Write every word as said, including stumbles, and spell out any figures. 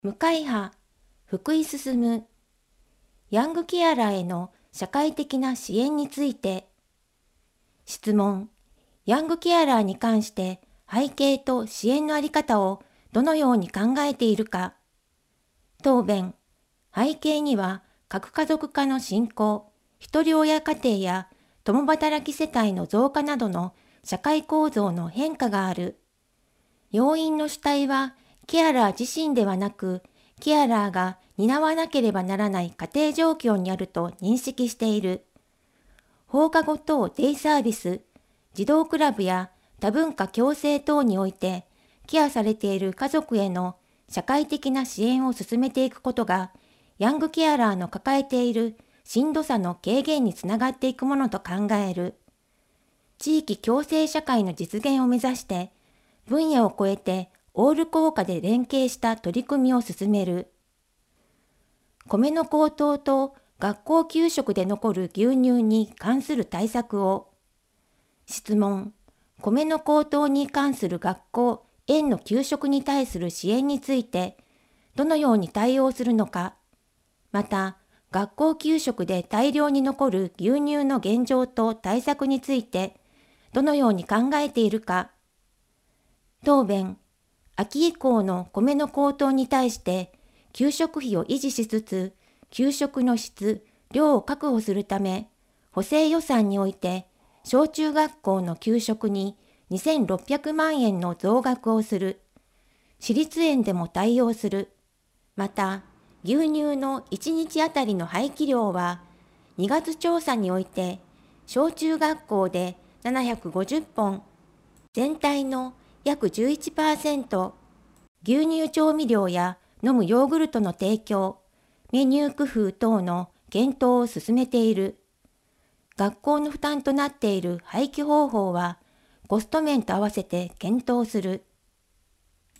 無会派、福井進、ヤングケアラーへの社会的な支援について。質問。ヤングケアラーに関して背景と支援のあり方をどのように考えているか。答弁。背景には核家族化の進行、一人親家庭や共働き世帯の増加などの社会構造の変化がある。要因の主体はケアラー自身ではなく、ケアラーが担わなければならない家庭状況にあると認識している。放課後等デイサービス、児童クラブや多文化共生等において、ケアされている家族への社会的な支援を進めていくことが、ヤングケアラーの抱えているしんどさの軽減につながっていくものと考える。地域共生社会の実現を目指して、分野を超えてオール効果で連携した取り組みを進める。米の高騰と学校給食で残る牛乳に関する対策を。質問。米の高騰に関する学校、園の給食に対する支援について、どのように対応するのか。また、学校給食で大量に残る牛乳の現状と対策について、どのように考えているか。答弁。秋以降の米の高騰に対して、給食費を維持しつつ、給食の質、量を確保するため、補正予算において、小中学校の給食ににせんろっぴゃくまんえんの増額をする。私立園でも対応する。また、牛乳のいちにちあたりの廃棄量は、にがつ調査において、小中学校でななひゃくごじゅっぽん、全体の約 じゅういちパーセント、牛乳調味料や飲むヨーグルトの提供、メニュー工夫等の検討を進めている。学校の負担となっている廃棄方法は、コスト面と合わせて検討する。